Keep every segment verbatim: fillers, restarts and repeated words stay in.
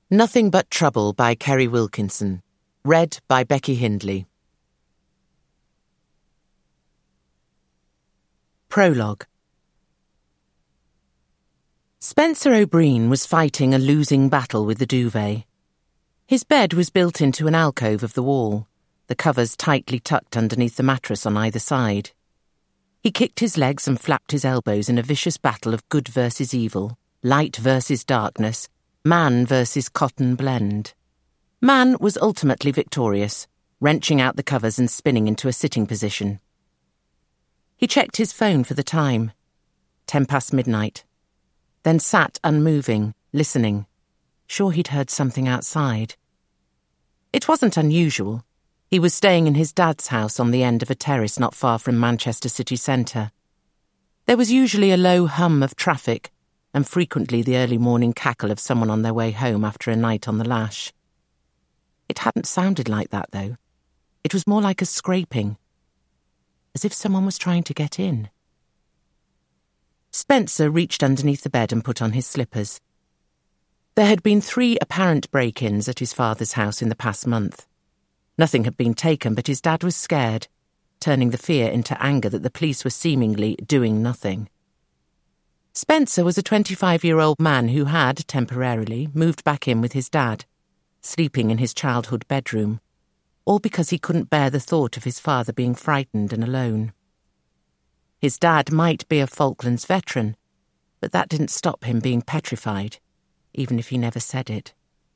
Nothing But Trouble by Kerry Wilkinson. Read by Becky Hindley. Prologue. Spencer O'Brien was fighting a losing battle with the duvet. His bed was built into an alcove of the wall, the covers tightly tucked underneath the mattress on either side. He kicked his legs and flapped his elbows in a vicious battle of good versus evil, light versus darkness, man versus cotton blend. Man was ultimately victorious, wrenching out the covers and spinning into a sitting position. He checked his phone for the time. Ten past midnight. Then sat unmoving, listening. Sure he'd heard something outside. It wasn't unusual. He was staying in his dad's house on the end of a terrace not far from Manchester city centre. There was usually a low hum of traffic, and frequently the early morning cackle of someone on their way home after a night on the lash. It hadn't sounded like that, though. It was more like a scraping, as if someone was trying to get in. Spencer reached underneath the bed and put on his slippers. There had been three apparent break-ins at his father's house in the past month. Nothing had been taken, but his dad was scared, turning the fear into anger that the police were seemingly doing nothing. Spencer was a twenty-five-year-old man who had, temporarily, moved back in with his dad, sleeping in his childhood bedroom, all because he couldn't bear the thought of his father being frightened and alone. His dad might be a Falklands veteran, but that didn't stop him being petrified, even if he never said it.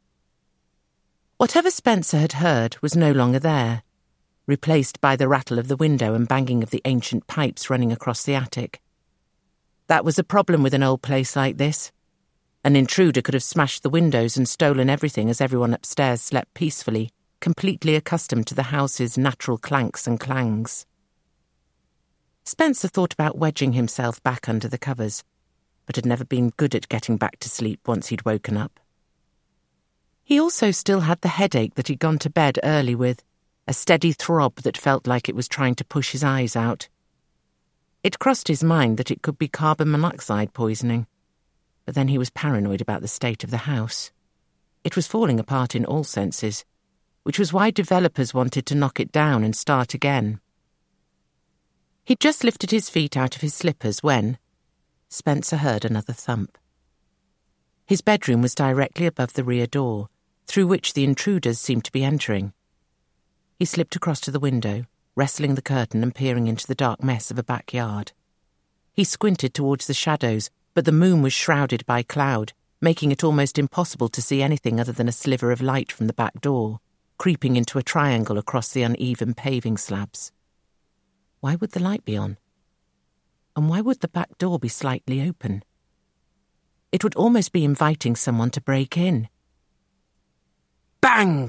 Whatever Spencer had heard was no longer there, replaced by the rattle of the window and banging of the ancient pipes running across the attic. That was a problem with an old place like this. An intruder could have smashed the windows and stolen everything as everyone upstairs slept peacefully, completely accustomed to the house's natural clanks and clangs. Spencer thought about wedging himself back under the covers, but had never been good at getting back to sleep once he'd woken up. He also still had the headache that he'd gone to bed early with, a steady throb that felt like it was trying to push his eyes out. It crossed his mind that it could be carbon monoxide poisoning, but then he was paranoid about the state of the house. It was falling apart in all senses, which was why developers wanted to knock it down and start again. He'd just lifted his feet out of his slippers when Spencer heard another thump. His bedroom was directly above the rear door, through which the intruders seemed to be entering. He slipped across to the window, wrestling the curtain and peering into the dark mess of a backyard. He squinted towards the shadows, but the moon was shrouded by cloud, making it almost impossible to see anything other than a sliver of light from the back door, creeping into a triangle across the uneven paving slabs. Why would the light be on? And why would the back door be slightly open? It would almost be inviting someone to break in. Bang!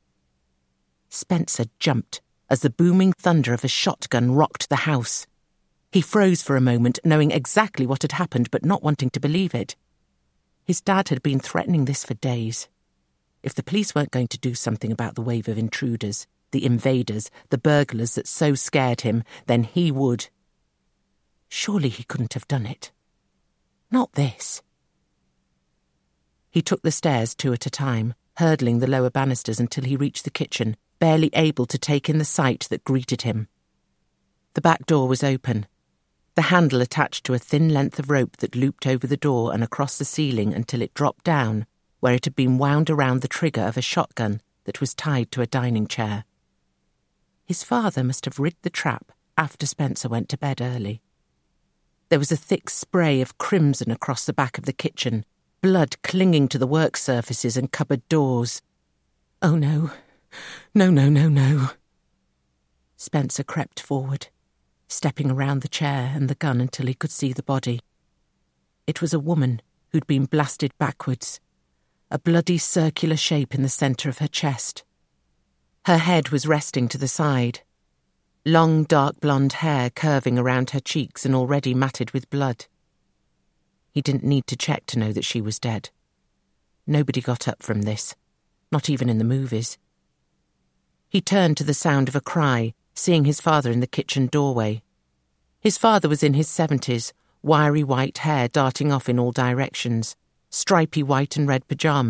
Spencer jumped as the booming thunder of a shotgun rocked the house. He froze for a moment, knowing exactly what had happened but not wanting to believe it. His dad had been threatening this for days. If the police weren't going to do something about the wave of intruders, the invaders, the burglars that so scared him, then he would. Surely he couldn't have done it. Not this. He took the stairs two at a time, hurdling the lower banisters until he reached the kitchen, barely able to take in the sight that greeted him. The back door was open, the handle attached to a thin length of rope that looped over the door and across the ceiling until it dropped down, where it had been wound around the trigger of a shotgun that was tied to a dining chair. His father must have rigged the trap after Spencer went to bed early. There was a thick spray of crimson across the back of the kitchen, blood clinging to the work surfaces and cupboard doors. Oh no, no, no, no, no. Spencer crept forward, stepping around the chair and the gun until he could see the body. It was a woman who'd been blasted backwards, a bloody circular shape in the centre of her chest. Her head was resting to the side, long dark blonde hair curving around her cheeks and already matted with blood. He didn't need to check to know that she was dead. Nobody got up from this, not even in the movies. He turned to the sound of a cry, seeing his father in the kitchen doorway. His father was in his seventies, wiry white hair darting off in all directions, stripy white and red pyjamas